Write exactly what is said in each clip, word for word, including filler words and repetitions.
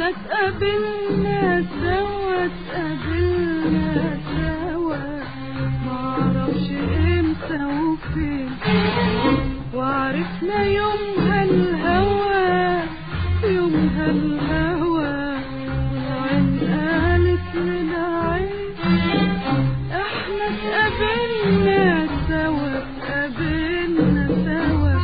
احنا اتقابلنا سوا اتقابلنا سوا معرفش امتى وفين، وعرفنا يومها الهوى يومها الهوى والعين قالت للعين احنا اتقابلنا سوا اتقابلنا سوا.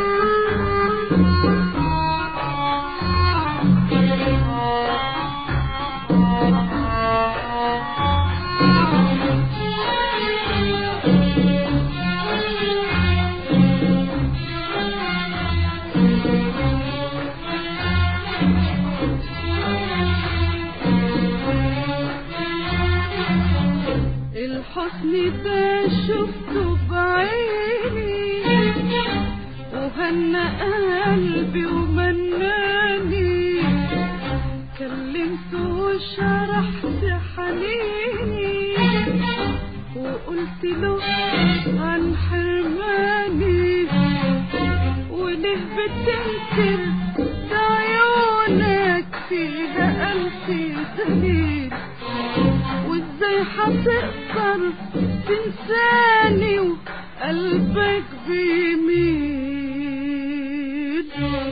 الحسن ده شفته بعيني وهنى قلبي ومناني، كلمته وشرحت حنيني وقلت له عن حرماني، وليه بتنكر ده عيونك فيها ألف دليل، وازاي هتقدر تنساني وقلبك بيميل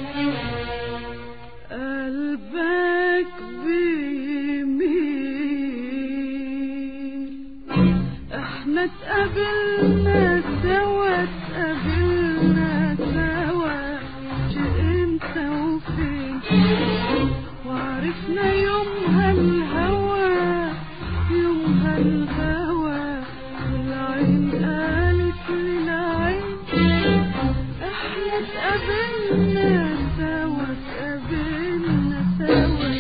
قلبك بيميل. احنا اتقابلنا سوا اتقابلنا سوا امتى وفين، وعرفنا يومها الهوى يومها الهوى والعين قالت للعين احنا اتقابلنا سوا اتقابلنا سوا.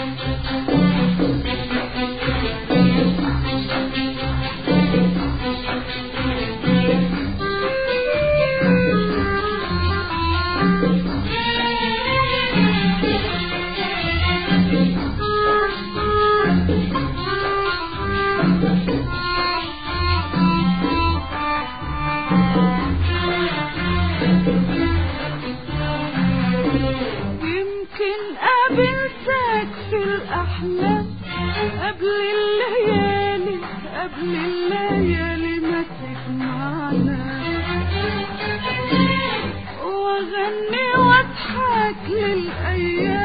يمكن قابلتك في الأحلام قبل الليالي قبل الليالي ما تجمعنا، وأغني واضحك للأيام